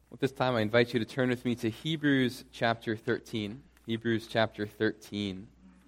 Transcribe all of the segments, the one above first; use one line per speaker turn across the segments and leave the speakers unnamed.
At this time, I invite you to turn with me to Hebrews chapter 13. Hebrews chapter 13.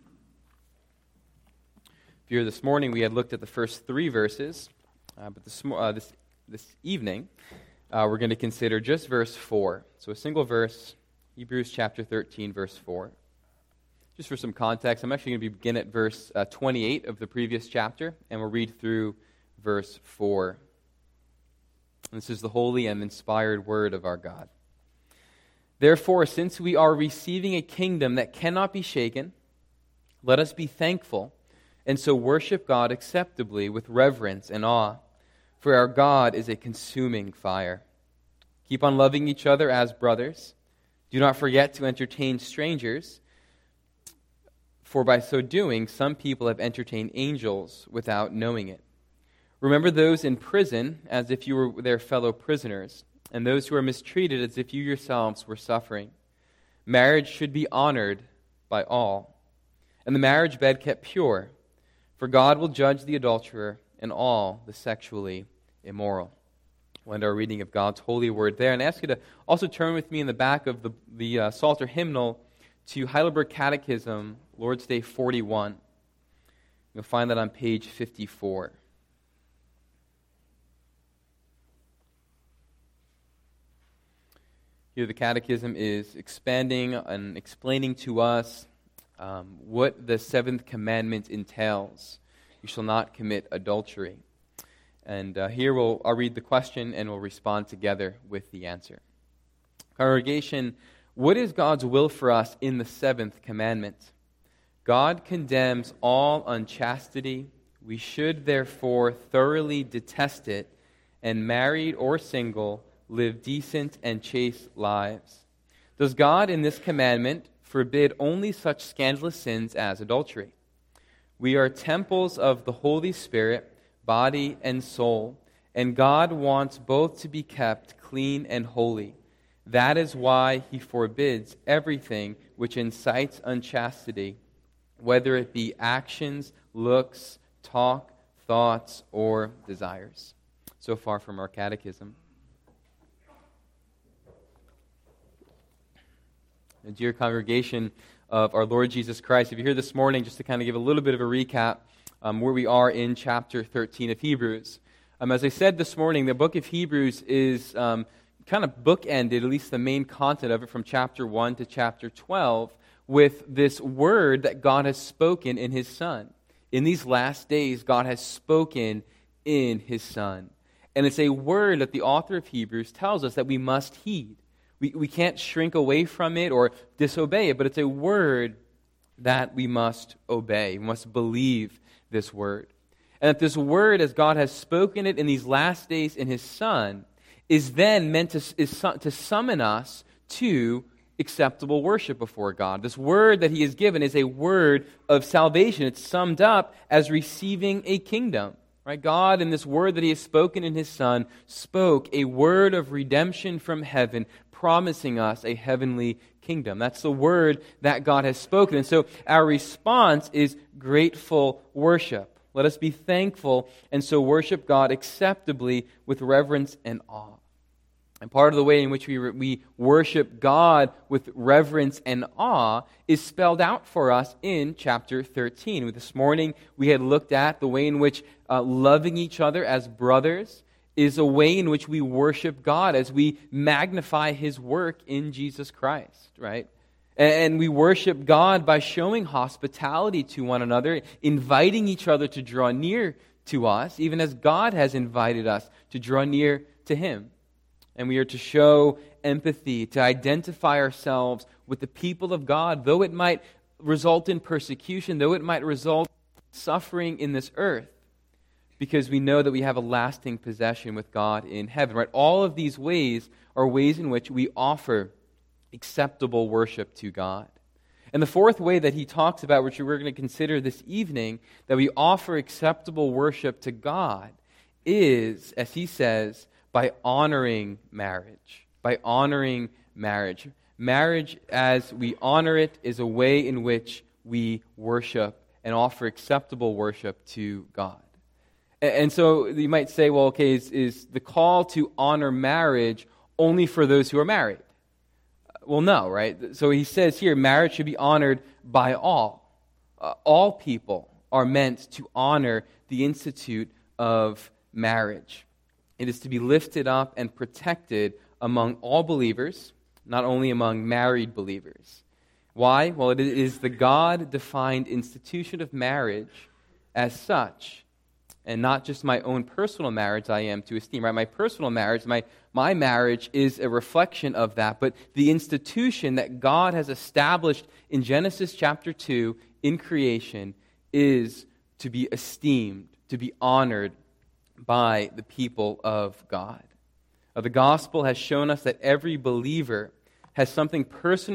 If you're here this morning, we had looked at the first three verses, but this evening, we're going to consider just verse 4. So a single verse, Hebrews chapter 13, verse 4. Just for some context, I'm actually going to begin at verse 28 of the previous chapter, and we'll read through verse 4. This is the holy and inspired word of our God. Therefore, since we are receiving a kingdom that cannot be shaken, let us be thankful and so worship God acceptably with reverence and awe, for our God is a consuming fire. Keep on loving each other as brothers. Do not forget to entertain strangers, for by so doing, some people have entertained angels without knowing it. Remember those in prison as if you were their fellow prisoners, and those who are mistreated as if you yourselves were suffering. Marriage should be honored by all, and the marriage bed kept pure, for God will judge the adulterer and all the sexually immoral. We'll end our reading of God's holy word there, and I ask you to also turn with me in the back of the Psalter hymnal to Heidelberg Catechism, Lord's Day 41. You'll find that on page 54. Here the Catechism is expanding and explaining to us what the seventh commandment entails. You shall not commit adultery. And here I'll read the question and we'll respond together with the answer. Congregation, what is God's will for us in the seventh commandment? God condemns all unchastity. We should therefore thoroughly detest it, and married or single, live decent and chaste lives. Does God in this commandment forbid only such scandalous sins as adultery? We are temples of the Holy Spirit, body and soul, and God wants both to be kept clean and holy. That is why He forbids everything which incites unchastity, whether it be actions, looks, talk, thoughts, or desires. So far from our catechism. And dear congregation of our Lord Jesus Christ, if you're here this morning, just to kind of give a little bit of a recap where we are in chapter 13 of Hebrews. As I said this morning, the book of Hebrews is kind of bookended, at least the main content of it, from chapter 1 to chapter 12, with this word that God has spoken in His Son. In these last days, God has spoken in His Son. And it's a word that the author of Hebrews tells us that we must heed. We can't shrink away from it or disobey it, but it's a word that we must obey. We must believe this word. And that this word, as God has spoken it in these last days in His Son, is then meant to summon us to acceptable worship before God. This word that He has given is a word of salvation. It's summed up as receiving a kingdom. Right? God, in this word that He has spoken in His Son, spoke a word of redemption from heaven, promising us a heavenly kingdom. That's the word that God has spoken. And so our response is grateful worship. Let us be thankful and so worship God acceptably with reverence and awe. And part of the way in which we worship God with reverence and awe is spelled out for us in chapter 13. This morning we had looked at the way in which loving each other as brothers is a way in which we worship God as we magnify His work in Jesus Christ, right? And we worship God by showing hospitality to one another, inviting each other to draw near to us, even as God has invited us to draw near to Him. And we are to show empathy, to identify ourselves with the people of God, though it might result in persecution, though it might result in suffering in this earth, because we know that we have a lasting possession with God in heaven. Right? All of these ways are ways in which we offer acceptable worship to God. And the fourth way that he talks about, which we're going to consider this evening, that we offer acceptable worship to God is, as he says, by honoring marriage. By honoring marriage. Marriage, as we honor it, is a way in which we worship and offer acceptable worship to God. And so you might say, well, okay, is the call to honor marriage only for those who are married? Well, no, right? So he says here, marriage should be honored by all. All people are meant to honor the institute of marriage. It is to be lifted up and protected among all believers, not only among married believers. Why? Well, it is the God-defined institution of marriage as such, and not just my own personal marriage I am to esteem. Right? My personal marriage, my marriage is a reflection of that, but the institution that God has established in Genesis chapter 2 in creation is to be esteemed, to be honored by the people of God. The gospel has shown us that every believer has something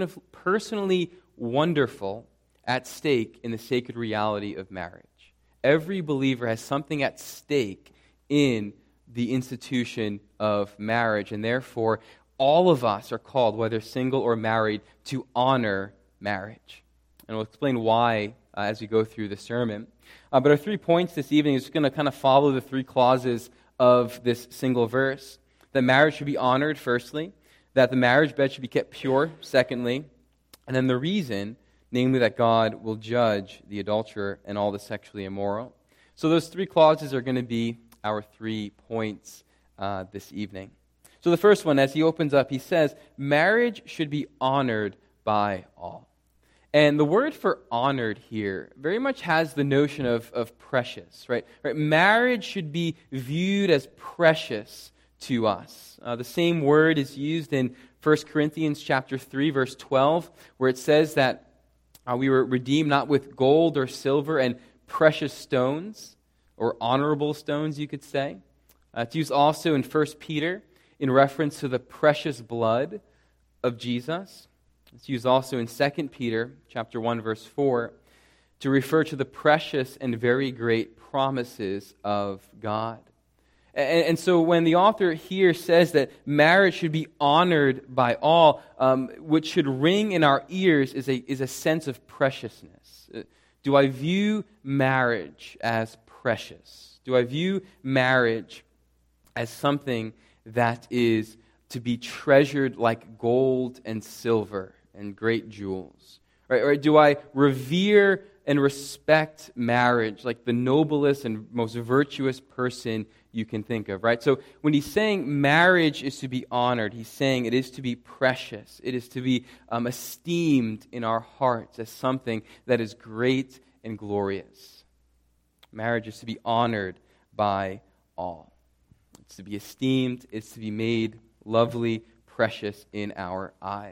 personally wonderful at stake in the sacred reality of marriage. Every believer has something at stake in the institution of marriage, and therefore all of us are called, whether single or married, to honor marriage. And we'll explain why as we go through the sermon. But our 3 points this evening is going to kind of follow the 3 clauses of this single verse. That marriage should be honored, firstly. That the marriage bed should be kept pure, secondly. And then the reason, namely that God will judge the adulterer and all the sexually immoral. So those 3 clauses are going to be our 3 points this evening. So the first one, as he opens up, he says, marriage should be honored by all. And the word for honored here very much has the notion of precious, right? Marriage should be viewed as precious to us. The same word is used in 1 Corinthians chapter 3, verse 12, where it says that we were redeemed not with gold or silver and precious stones, or honorable stones, you could say. It's used also in 1 Peter in reference to the precious blood of Jesus. It's used also in 2 Peter chapter 1, verse 4, to refer to the precious and very great promises of God. And so when the author here says that marriage should be honored by all, what should ring in our ears is a sense of preciousness. Do I view marriage as precious? Do I view marriage as something that is to be treasured like gold and silver and great jewels? Or do I revere and respect marriage like the noblest and most virtuous person you can think of, right? So when he's saying marriage is to be honored, he's saying it is to be precious. It is to be esteemed in our hearts as something that is great and glorious. Marriage is to be honored by all. It's to be esteemed. It's to be made lovely, precious in our eyes.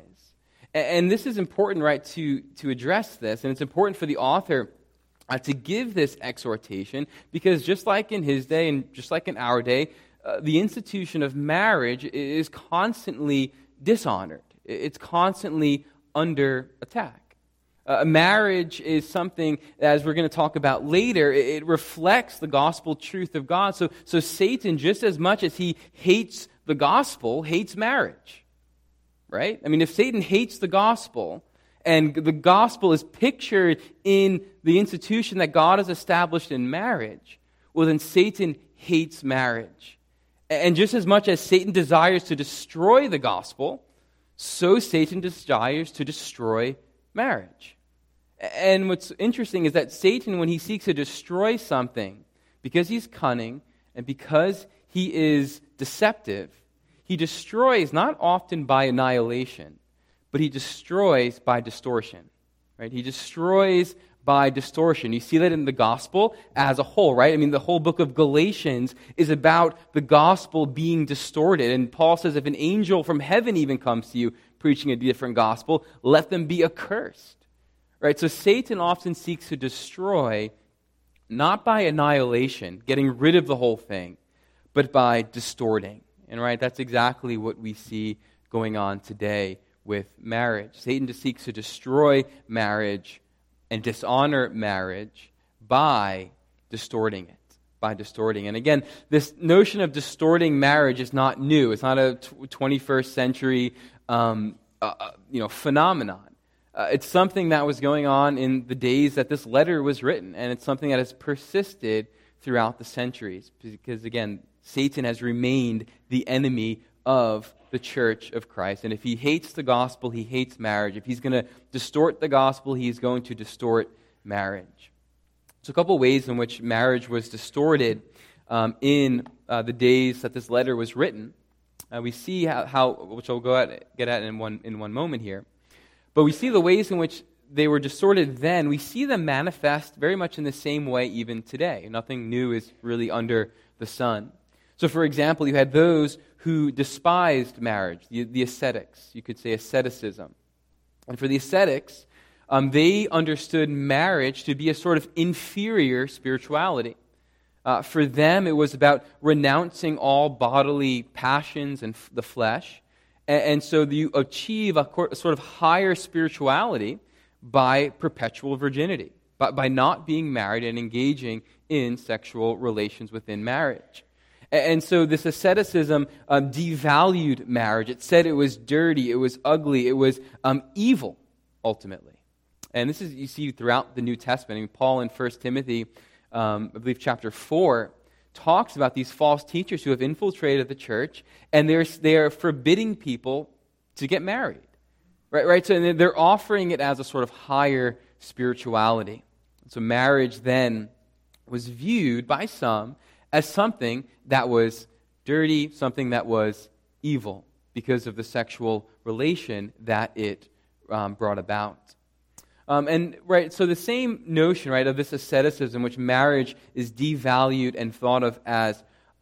And this is important, right, to address this. And it's important for the author to give this exhortation because just like in his day and just like in our day, the institution of marriage is constantly dishonored. It's constantly under attack. Marriage is something, as we're going to talk about later, it reflects the gospel truth of God. So Satan, just as much as he hates the gospel, hates marriage. Right? I mean, if Satan hates the gospel, and the gospel is pictured in the institution that God has established in marriage, well, then Satan hates marriage. And just as much as Satan desires to destroy the gospel, so Satan desires to destroy marriage. And what's interesting is that Satan, when he seeks to destroy something, because he's cunning and because he is deceptive, he destroys not often by annihilation, but he destroys by distortion. Right? He destroys by distortion. You see that in the gospel as a whole, right? I mean, the whole book of Galatians is about the gospel being distorted. And Paul says, if an angel from heaven even comes to you preaching a different gospel, let them be accursed. Right? So Satan often seeks to destroy, not by annihilation, getting rid of the whole thing, but by distorting. And right, that's exactly what we see going on today with marriage. Satan just seeks to destroy marriage and dishonor marriage by distorting it. And again, this notion of distorting marriage is not new. It's not a 21st century phenomenon. It's something that was going on in the days that this letter was written, and it's something that has persisted throughout the centuries. Because again, Satan has remained the enemy of the church of Christ. And if he hates the gospel, he hates marriage. If he's going to distort the gospel, he's going to distort marriage. So a couple ways in which marriage was distorted in the days that this letter was written. We see how which I'll get at in one moment here. But we see the ways in which they were distorted then. We see them manifest very much in the same way even today. Nothing new is really under the sun. So, for example, you had those who despised marriage, the ascetics. You could say asceticism. And for the ascetics, they understood marriage to be a sort of inferior spirituality. For them, it was about renouncing all bodily passions and the flesh. And so you achieve a sort of higher spirituality by perpetual virginity, by not being married and engaging in sexual relations within marriage. And so this asceticism devalued marriage. It said it was dirty, it was ugly, it was evil, ultimately. And this is, you see, throughout the New Testament. I mean, Paul in 1 Timothy, I believe chapter 4, talks about these false teachers who have infiltrated the church, and they are forbidding people to get married. Right? So they're offering it as a sort of higher spirituality. So marriage then was viewed by some as something that was dirty, something that was evil, because of the sexual relation that it brought about. So the same notion, right, of this asceticism, which marriage is devalued and thought of as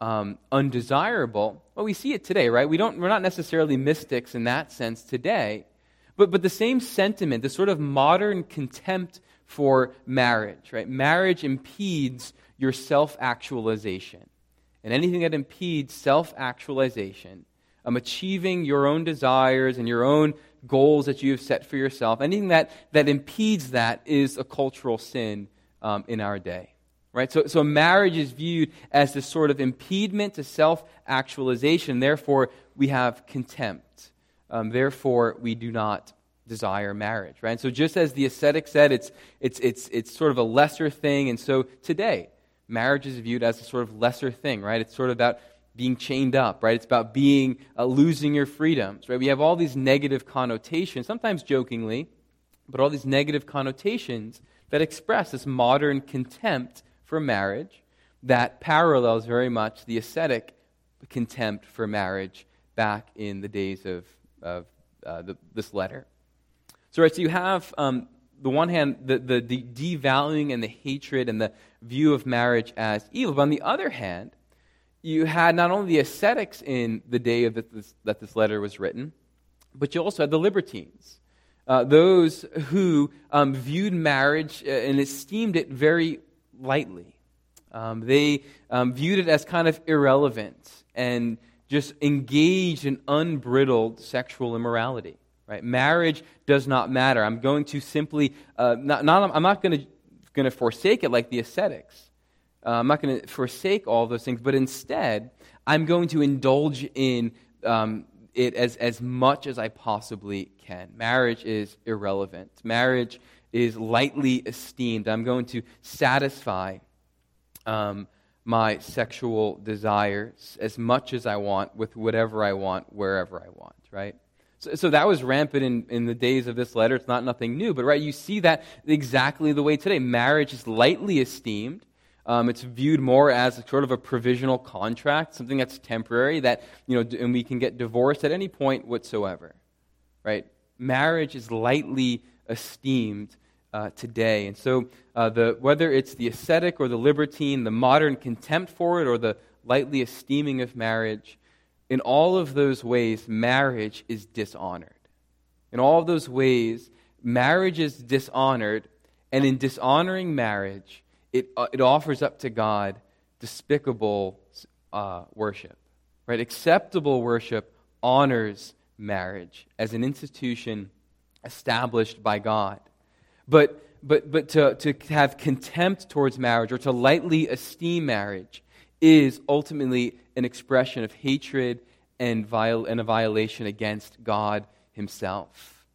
undesirable. Well, we see it today, right? We're not necessarily mystics in that sense today, but the same sentiment, the sort of modern contempt for marriage, right? Marriage impedes your self-actualization, and anything that impedes self-actualization, achieving your own desires and your own goals that you have set for yourself, anything that impedes that is a cultural sin in our day. Right? So marriage is viewed as this sort of impediment to self-actualization. Therefore, we have contempt. Therefore, we do not desire marriage. Right? And so just as the ascetic said, it's sort of a lesser thing. And so today, marriage is viewed as a sort of lesser thing. Right? It's sort of about being chained up, right? It's about losing your freedoms, right? We have all these negative connotations, sometimes jokingly, but all these negative connotations that express this modern contempt for marriage that parallels very much the ascetic contempt for marriage back in the days of this letter. So you have, the one hand, the devaluing and the hatred and the view of marriage as evil, but on the other hand, you had not only the ascetics in the day that this letter was written, but you also had the libertines, those who viewed marriage and esteemed it very lightly. They viewed it as kind of irrelevant and just engaged in unbridled sexual immorality. Right? Marriage does not matter. I'm going to simply I'm not going to forsake it like the ascetics. I'm not going to forsake all those things, but instead, I'm going to indulge in it as much as I possibly can. Marriage is irrelevant. Marriage is lightly esteemed. I'm going to satisfy my sexual desires as much as I want, with whatever I want, wherever I want, right? So that was rampant in the days of this letter. It's not nothing new, but right, you see that exactly the way today. Marriage is lightly esteemed. It's viewed more as sort of a provisional contract, something that's temporary, that, and we can get divorced at any point whatsoever, right? Marriage is lightly esteemed today. And so whether it's the ascetic or the libertine, the modern contempt for it or the lightly esteeming of marriage, in all of those ways, marriage is dishonored. In all of those ways, marriage is dishonored, and in dishonoring marriage, it offers up to God despicable worship. Right? Acceptable worship honors marriage as an institution established by God. But to have contempt towards marriage or to lightly esteem marriage is ultimately an expression of hatred and a violation against God himself.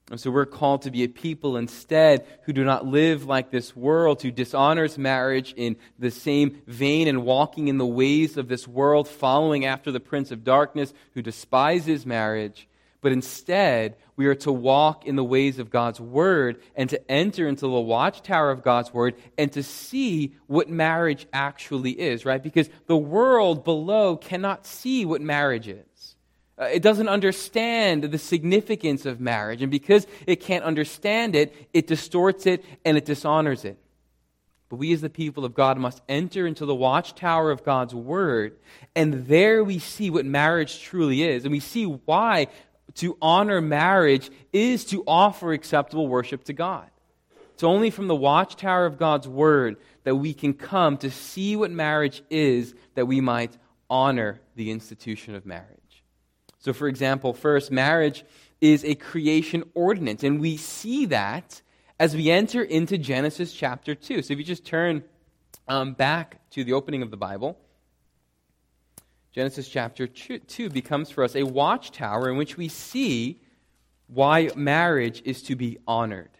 And so we're called to be a people instead who do not live like this world, who dishonors marriage in the same vein and walking in the ways of this world, following after the prince of darkness who despises marriage. But instead, we are to walk in the ways of God's Word and to enter into the watchtower of God's Word and to see what marriage actually is, right? Because the world below cannot see what marriage is. It doesn't understand the significance of marriage, and because it can't understand it, it distorts it and it dishonors it. But we as the people of God must enter into the watchtower of God's Word, and there we see what marriage truly is, and we see why to honor marriage is to offer acceptable worship to God. It's only from the watchtower of God's Word that we can come to see what marriage is, that we might honor the institution of marriage. So, for example, first, marriage is a creation ordinance, and we see that as we enter into Genesis chapter 2. So if you just turn back to the opening of the Bible, Genesis chapter 2 becomes for us a watchtower in which we see why marriage is to be honored.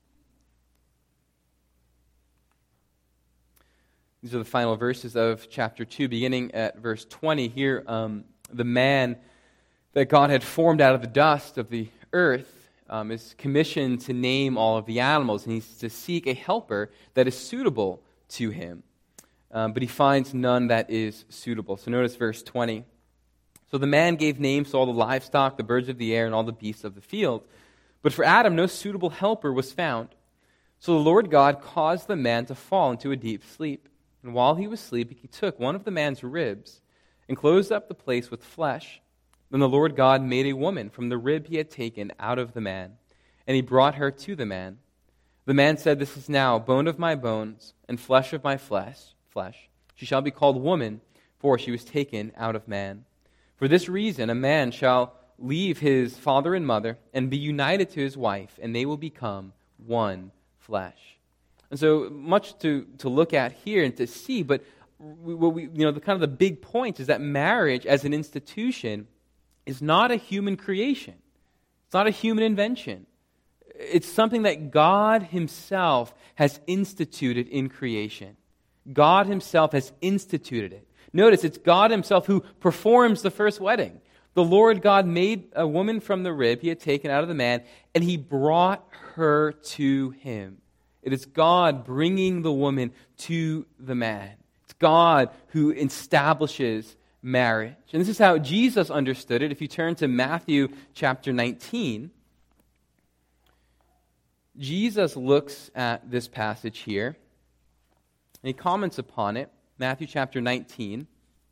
These are the final verses of chapter 2, beginning at verse 20. Here, the man that God had formed out of the dust of the earth is commissioned to name all of the animals, and he's to seek a helper that is suitable to him. But he finds none that is suitable. So notice verse 20. So the man gave names to all the livestock, the birds of the air, and all the beasts of the field. But for Adam no suitable helper was found. So the Lord God caused the man to fall into a deep sleep. And while he was sleeping, he took one of the man's ribs and closed up the place with flesh. Then the Lord God made a woman from the rib he had taken out of the man, and he brought her to the man. The man said, "This is now bone of my bones and flesh of my flesh. She shall be called woman, for she was taken out of man. For this reason a man shall leave his father and mother and be united to his wife, and they will become one flesh." And so much to look at here and to see, but the big point is that marriage as an institution is not a human creation. It's not a human invention. It's something that God Himself has instituted in creation. God Himself has instituted it. Notice, it's God Himself who performs the first wedding. The Lord God made a woman from the rib He had taken out of the man, and He brought her to Him. It is God bringing the woman to the man. It's God who establishes marriage. And this is how Jesus understood it. If you turn to Matthew chapter 19, Jesus looks at this passage here, and He comments upon it. Matthew chapter 19.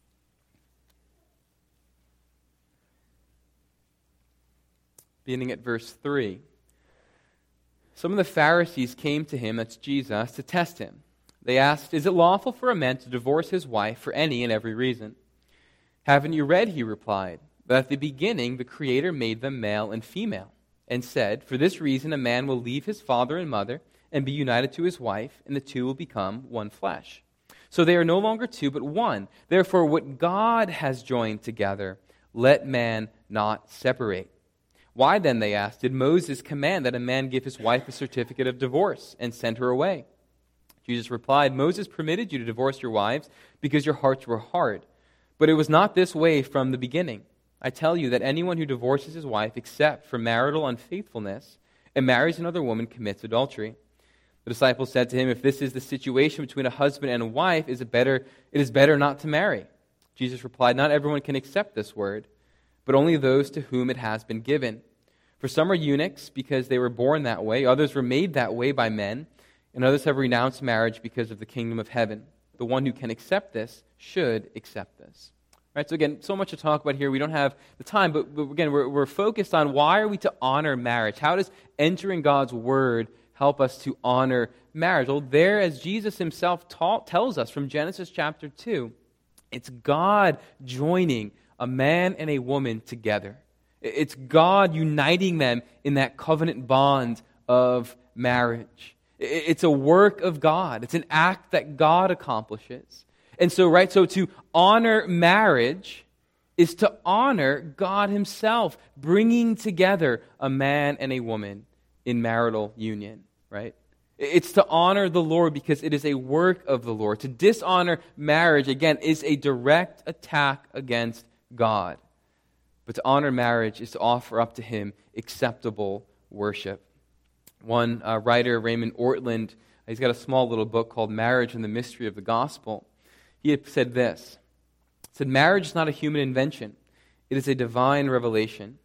Beginning at verse 3. Some of the Pharisees came to Him, that's Jesus, to test Him. They asked, "Is it lawful for a man to divorce his wife for any and every reason?" "Haven't you read," He replied, "that at the beginning the Creator made them male and female, and said, 'For this reason a man will leave his father and mother and be united to his wife, and the two will become one flesh.' So they are no longer two, but one. Therefore what God has joined together, let man not separate." "Why then," they asked, "did Moses command that a man give his wife a certificate of divorce and send her away?" Jesus replied, "Moses permitted you to divorce your wives because your hearts were hard. But it was not this way from the beginning. I tell you that anyone who divorces his wife except for marital unfaithfulness and marries another woman commits adultery." The disciples said to Him, "If this is the situation between a husband and a wife, it is better not to marry." Jesus replied, "Not everyone can accept this word, but only those to whom it has been given. For some are eunuchs because they were born that way, others were made that way by men, and others have renounced marriage because of the kingdom of heaven. The one who can accept this should accept this." All right, so again, so much to talk about here. We don't have the time, but again, we're focused on why are we to honor marriage? How does entering God's Word help us to honor marriage? Well, there, as Jesus Himself tells us from Genesis chapter 2, it's God joining a man and a woman together. It's God uniting them in that covenant bond of marriage. It's a work of God. It's an act that God accomplishes. And so to honor marriage is to honor God Himself, bringing together a man and a woman. in marital union, right? It's to honor the Lord because it is a work of the Lord. To dishonor marriage, again, is a direct attack against God. But to honor marriage is to offer up to Him acceptable worship. One writer, Raymond Ortland, he's got a small little book called Marriage and the Mystery of the Gospel. He had said this. He said, marriage is not a human invention. It is a divine revelation.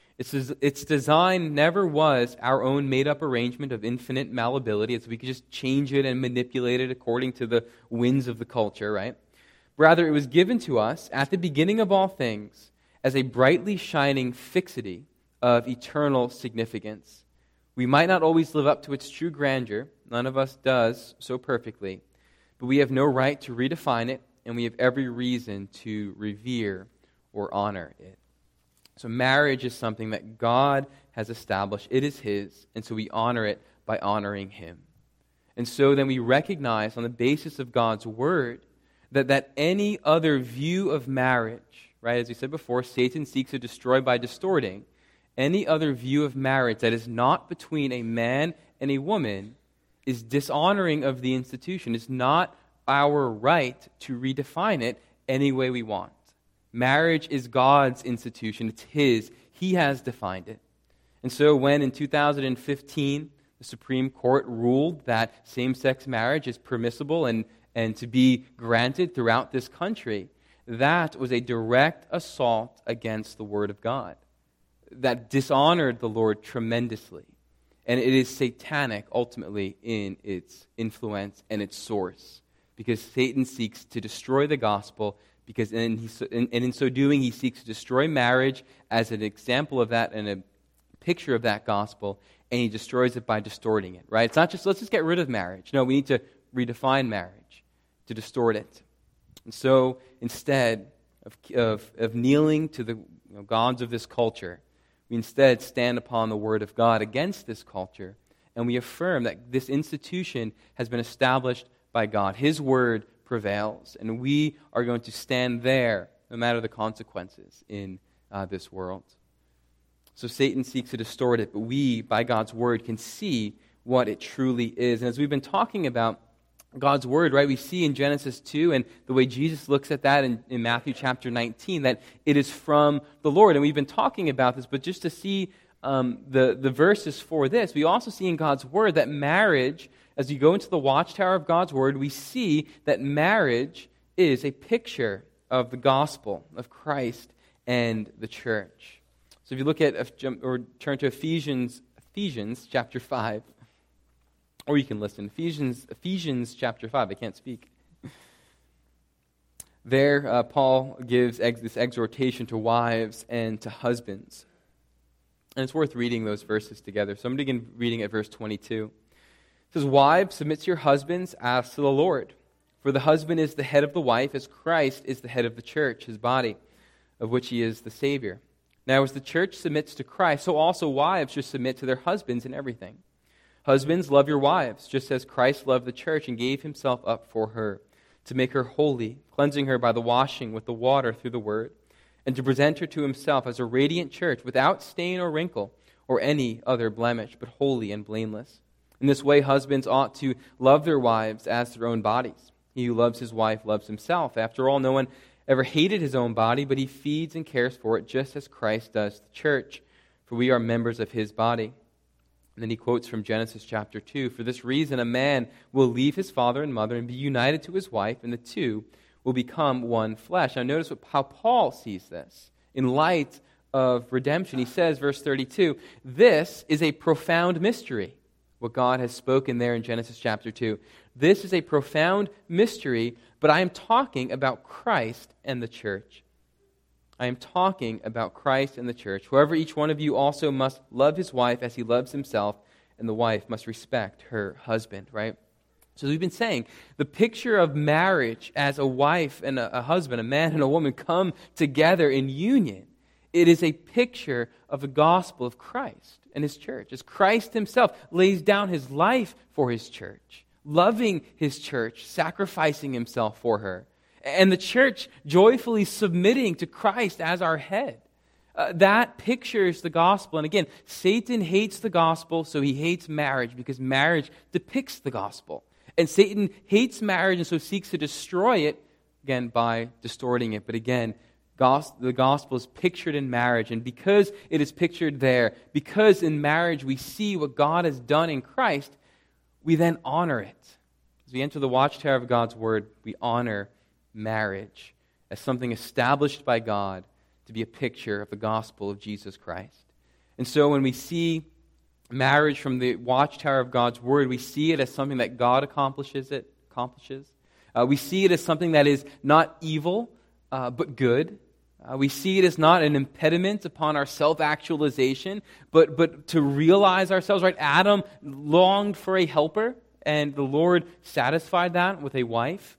Its design never was our own made-up arrangement of infinite malleability, as we could just change it and manipulate it according to the winds of the culture, right? Rather, it was given to us at the beginning of all things as a brightly shining fixity of eternal significance. We might not always live up to its true grandeur. None of us does so perfectly. But we have no right to redefine it, and we have every reason to revere or honor it. So marriage is something that God has established. It is His, and so we honor it by honoring Him. And so then we recognize on the basis of God's Word that any other view of marriage, right, as we said before, Satan seeks to destroy by distorting. Any other view of marriage that is not between a man and a woman is dishonoring of the institution. It's not our right to redefine it any way we want. Marriage is God's institution. It's His. He has defined it. And so when in 2015 the Supreme Court ruled that same-sex marriage is permissible and to be granted throughout this country, that was a direct assault against the Word of God. That dishonored the Lord tremendously. And it is satanic, ultimately, in its influence and its source. Because Satan seeks to destroy the gospel, because in so doing, he seeks to destroy marriage as an example of that and a picture of that gospel, and he destroys it by distorting it, right? It's not just, let's just get rid of marriage. No, we need to redefine marriage, to distort it. And so, instead of kneeling to the gods of this culture, we instead stand upon the Word of God against this culture, and we affirm that this institution has been established by God. His Word prevails, and we are going to stand there no matter the consequences in this world. So Satan seeks to distort it, but we, by God's Word, can see what it truly is. And as we've been talking about God's Word, right, we see in Genesis 2 and the way Jesus looks at that in Matthew chapter 19, that it is from the Lord. And we've been talking about this, but just to see the verses for this, we also see in God's Word that marriage, as you go into the watchtower of God's Word, we see that marriage is a picture of the gospel of Christ and the church. So if you look at, or turn to Ephesians chapter 5, or you can listen, Ephesians chapter 5, I can't speak. There, Paul gives this exhortation to wives and to husbands. And it's worth reading those verses together. So I'm going to begin reading at verse 22. It says, "Wives, submit to your husbands as to the Lord. For the husband is the head of the wife, as Christ is the head of the church, His body, of which He is the Savior. Now as the church submits to Christ, so also wives should submit to their husbands in everything. Husbands, love your wives, just as Christ loved the church and gave Himself up for her, to make her holy, cleansing her by the washing with the water through the word, and to present her to Himself as a radiant church, without stain or wrinkle, or any other blemish, but holy and blameless. In this way, husbands ought to love their wives as their own bodies. He who loves his wife loves himself. After all, no one ever hated his own body, but he feeds and cares for it, just as Christ does the church, for we are members of His body." And then he quotes from Genesis chapter 2, "For this reason a man will leave his father and mother and be united to his wife, and the two will become one flesh." Now notice how Paul sees this in light of redemption. He says, verse 32, "This is a profound mystery." What God has spoken there in Genesis chapter 2. "This is a profound mystery, but I am talking about Christ and the church." I am talking about Christ and the church. "However, each one of you also must love his wife as he loves himself, and the wife must respect her husband," right? So we've been saying, the picture of marriage as a wife and a husband, a man and a woman come together in union, it is a picture of the gospel of Christ and His church. As Christ Himself lays down His life for His church, loving His church, sacrificing Himself for her, and the church joyfully submitting to Christ as our head. That pictures the gospel. And again, Satan hates the gospel, so he hates marriage because marriage depicts the gospel. And Satan hates marriage and so seeks to destroy it, again, by distorting it. But again, the gospel is pictured in marriage. And because it is pictured there, because in marriage we see what God has done in Christ, we then honor it. As we enter the watchtower of God's word, we honor marriage as something established by God to be a picture of the gospel of Jesus Christ. And so when we see marriage from the watchtower of God's word, we see it as something that God accomplishes. We see it as something that is not evil, but good. We see it as not an impediment upon our self-actualization, but to realize ourselves, right? Adam longed for a helper, and the Lord satisfied that with a wife.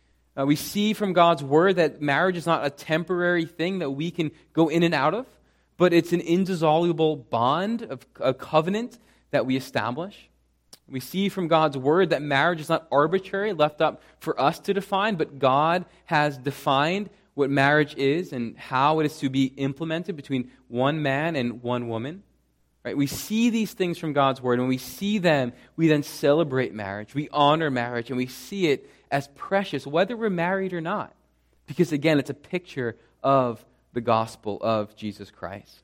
We see from God's word that marriage is not a temporary thing that we can go in and out of, but it's an indissoluble bond of a covenant that we establish. We see from God's word that marriage is not arbitrary, left up for us to define, but God has defined what marriage is and how it is to be implemented between one man and one woman. Right? We see these things from God's word. When we see them, we then celebrate marriage. We honor marriage, and we see it as precious, whether we're married or not. Because again, it's a picture of the gospel of Jesus Christ.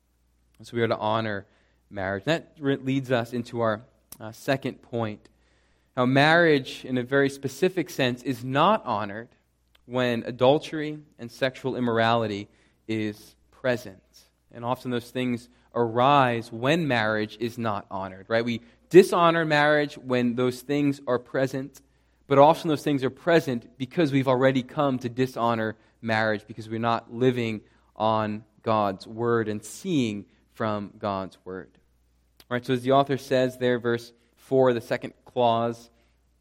And so we are to honor marriage. That leads us into our second point. Now, marriage, in a very specific sense, is not honored when adultery and sexual immorality is present. And often those things arise when marriage is not honored, right? We dishonor marriage when those things are present, but often those things are present because we've already come to dishonor marriage because we're not living on God's word and seeing from God's word. All right, so as the author says there, verse 4, the second clause,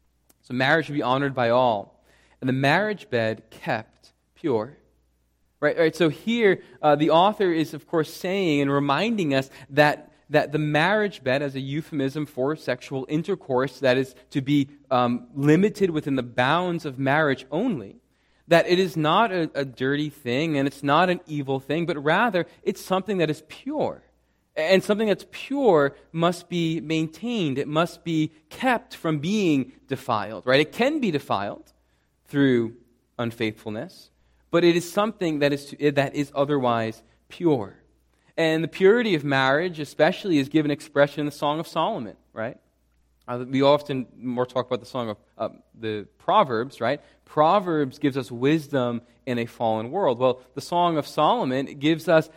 so marriage should be honored by all, and the marriage bed kept pure. Right. So here, the author is, of course, saying and reminding us that the marriage bed, as a euphemism for sexual intercourse that is to be limited within the bounds of marriage only, that it is not a dirty thing and it's not an evil thing, but rather it's something that is pure. And something that's pure must be maintained. It must be kept from being defiled. Right? It can be defiled through unfaithfulness, but it is something that is otherwise pure. And the purity of marriage especially is given expression in the Song of Solomon, right? We often more talk about the Song of the Proverbs, right? Proverbs gives us wisdom in a fallen world. Well, the Song of Solomon gives us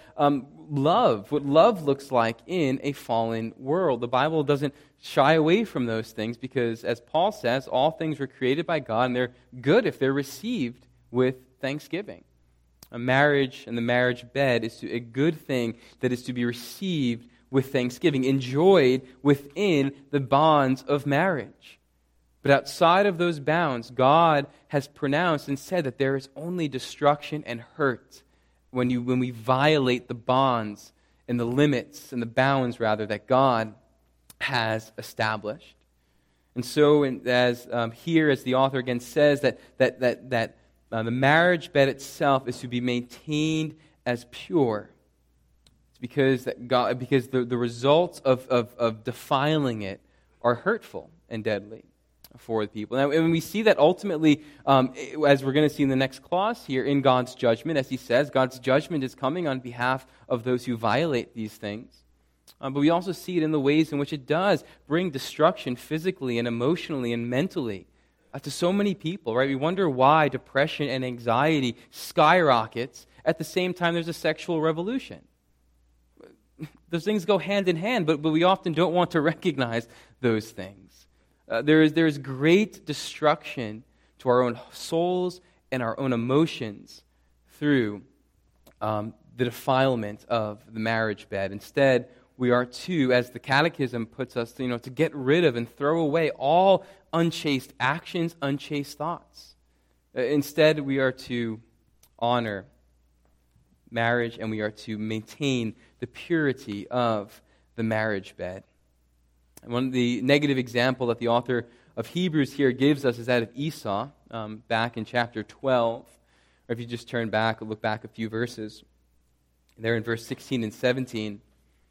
love, what love looks like in a fallen world. The Bible doesn't shy away from those things because, as Paul says, all things were created by God and they're good if they're received with thanksgiving. A marriage and the marriage bed is a good thing that is to be received with thanksgiving, enjoyed within the bonds of marriage. But outside of those bounds, God has pronounced and said that there is only destruction and hurt when we violate the bonds and the limits and the bounds, rather, that God has established. And so, as the author again says, that the marriage bed itself is to be maintained as pure. It's because the results of defiling it are hurtful and deadly for the people. Now, and we see that ultimately, as we're going to see in the next clause here, in God's judgment, as he says, God's judgment is coming on behalf of those who violate these things. But we also see it in the ways in which it does bring destruction physically and emotionally and mentally to so many people, right? We wonder why depression and anxiety skyrockets at the same time there's a sexual revolution. Those things go hand in hand, but we often don't want to recognize those things. There is great destruction to our own souls and our own emotions through the defilement of the marriage bed. Instead, we are to, as the Catechism puts us, to get rid of and throw away all unchaste actions, unchaste thoughts. Instead, we are to honor marriage and we are to maintain the purity of the marriage bed. And the negative example that the author of Hebrews here gives us is that of Esau, back in chapter 12. Or if you just turn back or look back a few verses. there in verse 16 and 17,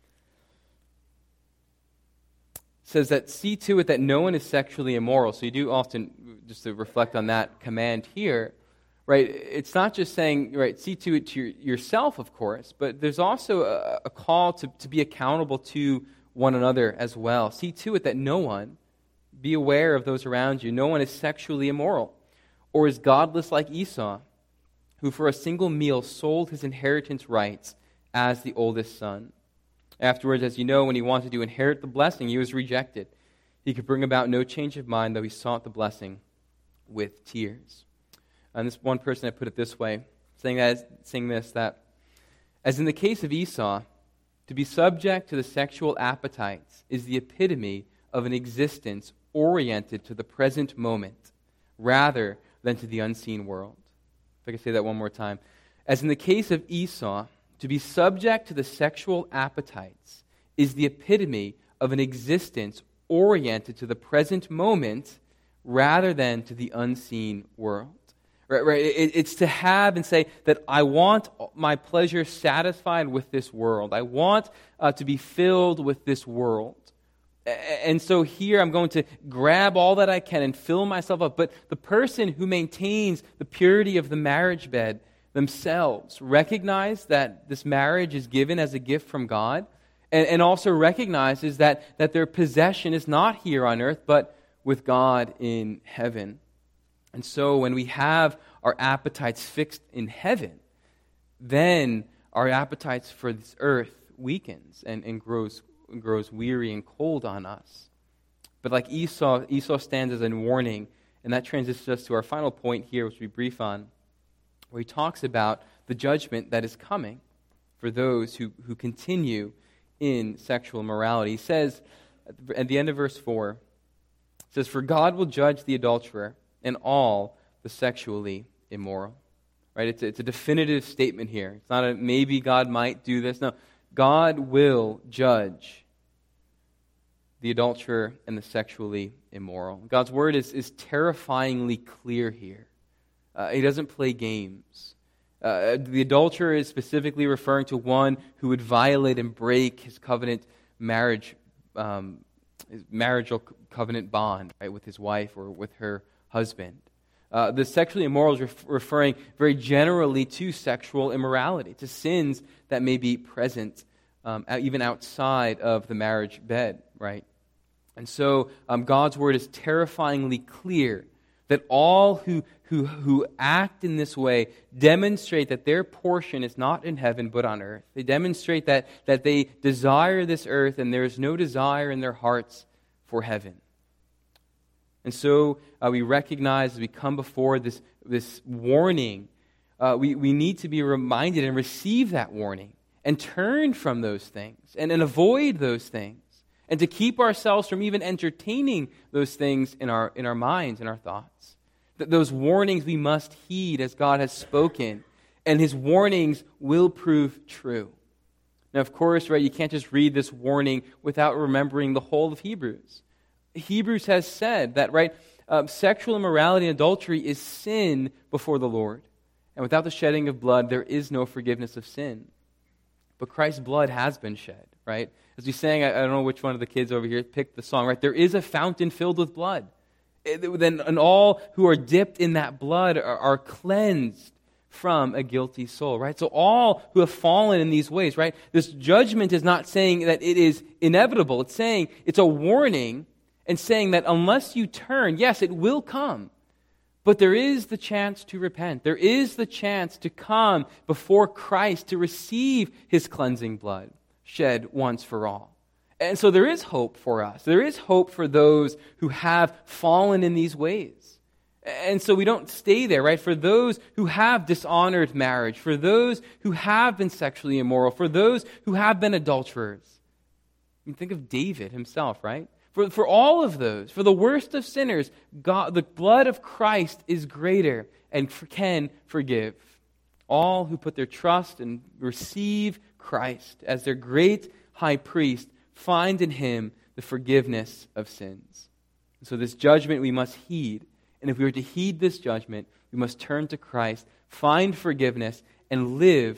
says that see to it that no one is sexually immoral. So you do often, just to reflect on that command here, right? It's not just saying, right, see to it to yourself, of course, but there's also a call to be accountable to one another as well. See to it that no one, be aware of those around you, no one is sexually immoral or is godless like Esau, who for a single meal sold his inheritance rights as the oldest son. Afterwards, as you know, when he wanted to inherit the blessing, he was rejected. He could bring about no change of mind, though he sought the blessing with tears. And this one person had put it this way, saying this, that as in the case of Esau, to be subject to the sexual appetites is the epitome of an existence oriented to the present moment rather than to the unseen world. If I could say that one more time. As in the case of Esau, to be subject to the sexual appetites is the epitome of an existence oriented to the present moment rather than to the unseen world. Right? It's to have and say that I want my pleasure satisfied with this world. I want to be filled with this world. And so here I'm going to grab all that I can and fill myself up. But the person who maintains the purity of the marriage bed themselves recognize that this marriage is given as a gift from God, and also recognizes that their possession is not here on earth, but with God in heaven. And so when we have our appetites fixed in heaven, then our appetites for this earth weakens and grows weary and cold on us. But like Esau stands as a warning, and that transitions us to our final point here, which we brief on, where he talks about the judgment that is coming for those who continue in sexual immorality. He says, at the end of verse 4, it says, "For God will judge the adulterer and all the sexually immoral." Right? It's a definitive statement here. It's not a maybe God might do this. No, God will judge the adulterer and the sexually immoral. God's word is terrifyingly clear here. He doesn't play games. The adulterer is specifically referring to one who would violate and break his covenant marriage, his marital covenant bond, right, with his wife or with her husband. The sexually immoral is referring very generally to sexual immorality, to sins that may be present even outside of the marriage bed, right? And so God's word is terrifyingly clear that all who act in this way demonstrate that their portion is not in heaven but on earth. They demonstrate that they desire this earth and there is no desire in their hearts for heaven. And so we recognize as we come before this warning, we need to be reminded and receive that warning and turn from those things and avoid those things and to keep ourselves from even entertaining those things in our minds and our thoughts. Those warnings we must heed as God has spoken, and His warnings will prove true. Now, of course, right, you can't just read this warning without remembering the whole of Hebrews. Hebrews has said that, right, sexual immorality and adultery is sin before the Lord. And without the shedding of blood, there is no forgiveness of sin. But Christ's blood has been shed, right? As we sang, I don't know which one of the kids over here picked the song, right? There is a fountain filled with blood. And all who are dipped in that blood are cleansed from a guilty soul, right? So all who have fallen in these ways, right? This judgment is not saying that it is inevitable. It's saying it's a warning and saying that unless you turn, yes, it will come. But there is the chance to repent. There is the chance to come before Christ to receive His cleansing blood shed once for all. And so there is hope for us. There is hope for those who have fallen in these ways. And so we don't stay there, right? For those who have dishonored marriage, for those who have been sexually immoral, for those who have been adulterers. You think of David himself, right? For all of those, for the worst of sinners, God, the blood of Christ is greater and can forgive. All who put their trust and receive Christ as their great high priest find in Him the forgiveness of sins. And so this judgment we must heed. And if we are to heed this judgment, we must turn to Christ, find forgiveness, and live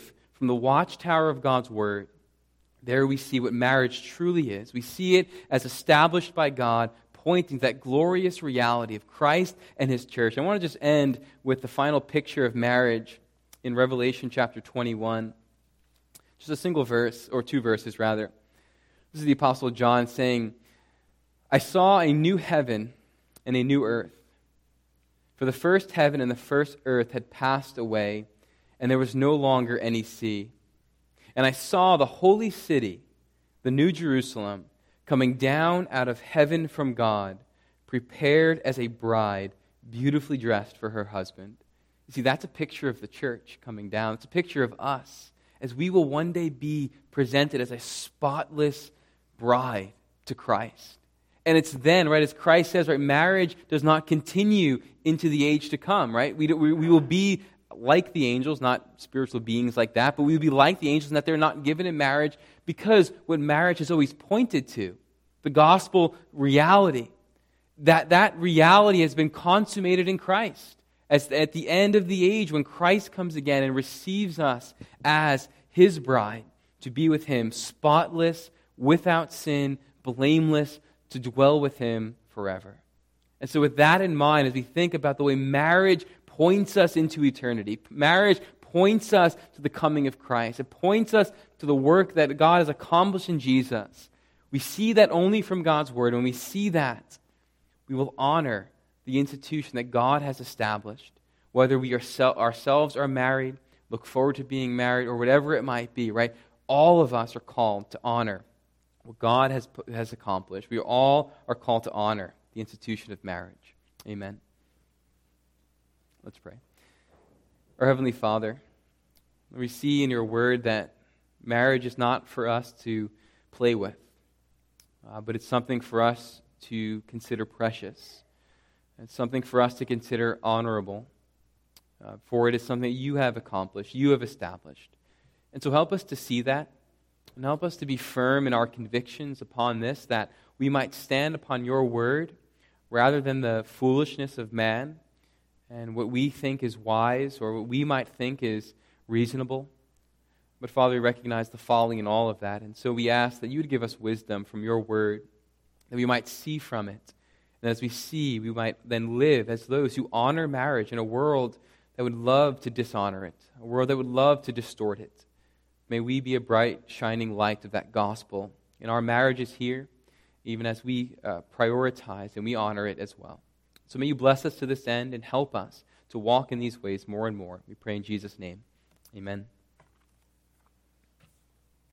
from the watchtower of God's Word, there we see what marriage truly is. We see it as established by God, pointing to that glorious reality of Christ and His church. I want to just end with the final picture of marriage in Revelation chapter 21. Just a single verse, or two verses rather. This is the Apostle John saying, I saw a new heaven and a new earth. For the first heaven and the first earth had passed away, and there was no longer any sea. And I saw the holy city, the New Jerusalem, coming down out of heaven from God, prepared as a bride, beautifully dressed for her husband. You see, that's a picture of the church coming down. It's a picture of us, as we will one day be presented as a spotless bride to Christ. And it's then, right, as Christ says, right, marriage does not continue into the age to come, right? We will be like the angels, not spiritual beings like that, but we will be like the angels in that they're not given in marriage because what marriage has always pointed to, the gospel reality, that reality has been consummated in Christ. As at the end of the age, when Christ comes again and receives us as His bride, to be with Him, spotless, without sin, blameless, to dwell with Him forever. And so with that in mind, as we think about the way marriage points us into eternity, marriage points us to the coming of Christ, it points us to the work that God has accomplished in Jesus. We see that only from God's Word. When we see that, we will honor the institution that God has established, whether we ourselves are married, look forward to being married, or whatever it might be, right? All of us are called to honor what God has accomplished. We all are called to honor the institution of marriage. Amen. Let's pray. Our Heavenly Father, we see in Your Word that marriage is not for us to play with, but it's something for us to consider precious. It's something for us to consider honorable, for it is something that You have accomplished, You have established. And so help us to see that, and help us to be firm in our convictions upon this, that we might stand upon Your Word rather than the foolishness of man and what we think is wise or what we might think is reasonable. But Father, we recognize the folly in all of that, and so we ask that You would give us wisdom from Your Word, that we might see from it. And as we see, we might then live as those who honor marriage in a world that would love to dishonor it, a world that would love to distort it. May we be a bright, shining light of that gospel in our marriages here, even as we prioritize and we honor it as well. So may You bless us to this end and help us to walk in these ways more and more. We pray in Jesus' name. Amen.